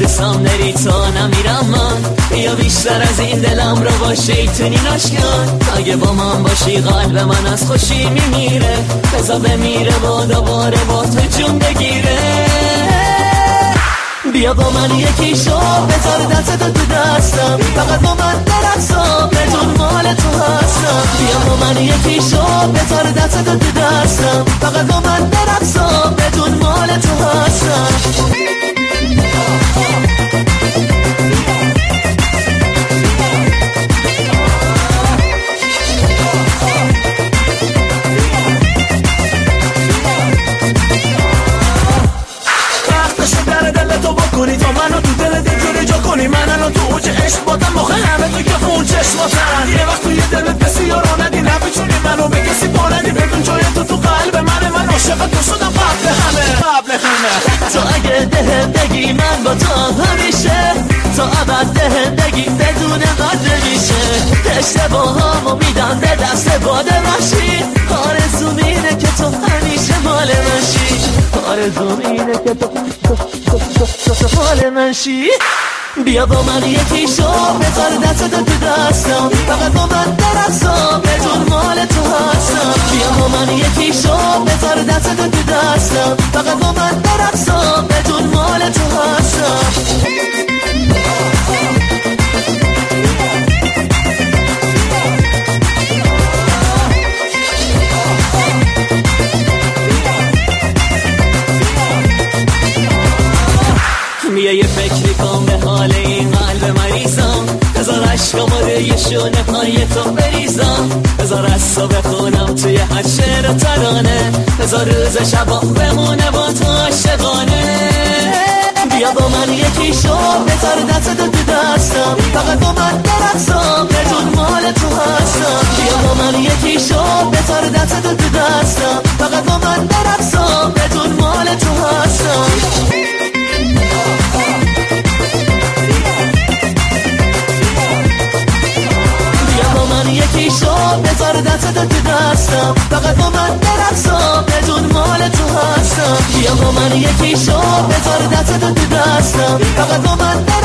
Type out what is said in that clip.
وایسام نری تا نمیرم من، یا بیشتر از این دلم رو با شیطونی نشکن. اگه با من باشی قلب من از خوشی میمیره، بذار بمیره با دوباره با تو جون بگیره. بیا با من یکی شو، بذار دستتو تو دستم، فقط با من درقصم، بدون مال تو هستم. بیا با من یکی شو، بذار دستتو تو دستم، فقط با من درقصم، بدون مال تو هستم. تا منو تو دل دیگه جا کنی، من الان تو اوج عشق بادم موقع همه تو که خون چشماتن. یه وقت توی دلت بسیار ندی، نمیتونی منو به کسی باندی، بدون جای تو قلب من عاشق تو شدم قبل همه. تو اگه دهندگی من با تو همیشه، تا ابد دهندگی بدون قدر میشه. اشتباهامو میدم به دست باد وحشی، آرزوم اینه که تو همیشه مال من شی، آرزوم اینه که تو مال من شی. بیا با من یکی شو، بذار دستتو تو دستم، فقط با من درقصم، بدون مال تو هستم. بیا با من یکی شو، بذار دستتو تو دستم، فقط با من درقصم، بدون مال تو هستم. بیا یه فکری کن به حال این قلب مریضم، بذار عشقم روی شونه پای تو بریزم، بذار از تو بخونم توی هر شعر و ترانه، بذار روز شبا بمونه با تو عاشقانه. بیا با من یکی شو، بذار دستتو تو دستم، فقط با من درقصم، بدون مال تو هستم. بیا با من یکی شو، بذار دستتو تو دستم، فقط با من درقصم، بدون مال تو هستم. یکی شو، بذار دستتو تو دستم، فقط با من درقصم، بدون مال تو هستم. بیا با من یکی شو، بذار دستتو تو دستم، فقط با من